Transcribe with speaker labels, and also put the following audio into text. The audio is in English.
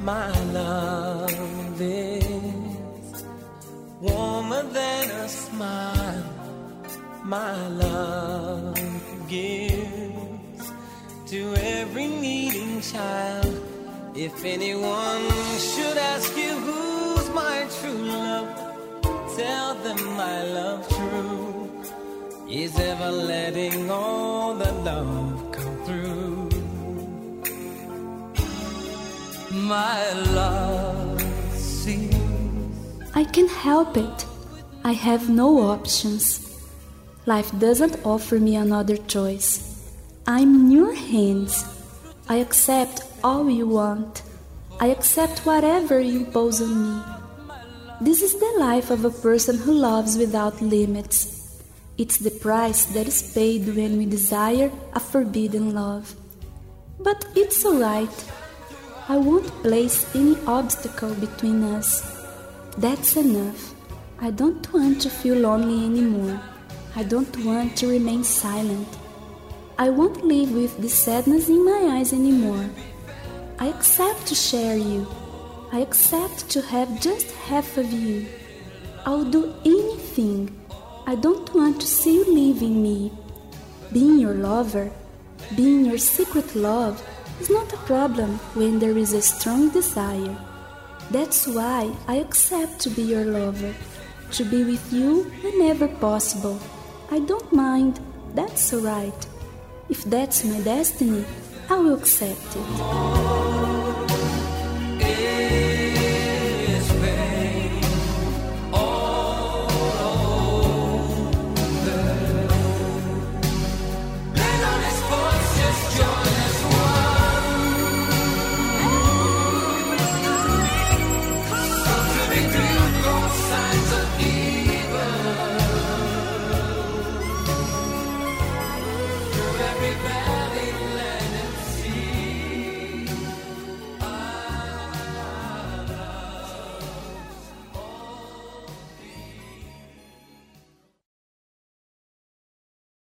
Speaker 1: My love is warmer than a smile. My love gives to every needing child. If anyone should ask you who's my true love, tell them my love true is ever letting all the love come through. My love sees.
Speaker 2: I can't help it. I have no options. Life doesn't offer me another choice. I'm in your hands. I accept all you want. I accept whatever you impose on me. This is the life of a person who loves without limits. It's the price that is paid when we desire a forbidden love. But it's alright. I won't place any obstacle between us. That's enough. I don't want to feel lonely anymore. I don't want to remain silent. I won't live with the sadness in my eyes anymore. I accept to share you. I accept to have just half of you. I'll do anything. I don't want to see you leaving me. Being your lover, being your secret love, is not a problem when there is a strong desire. That's why I accept to be your lover, to be with you whenever possible. I don't mind, that's alright. If that's my destiny, I will accept it.
Speaker 1: Victory!